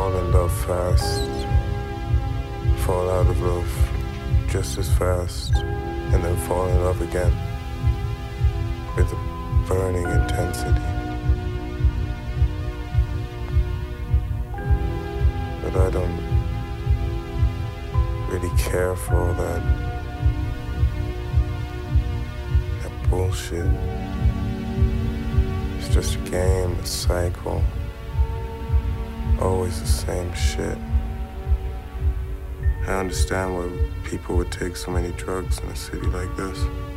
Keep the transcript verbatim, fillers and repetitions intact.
fall in love fast, fall out of love just as fast, and then fall in love again with a burning intensity. But I don't really care for all that, that bullshit. It's just a game, a cycle, always the same shit. I understand why people would take so many drugs in a city like this.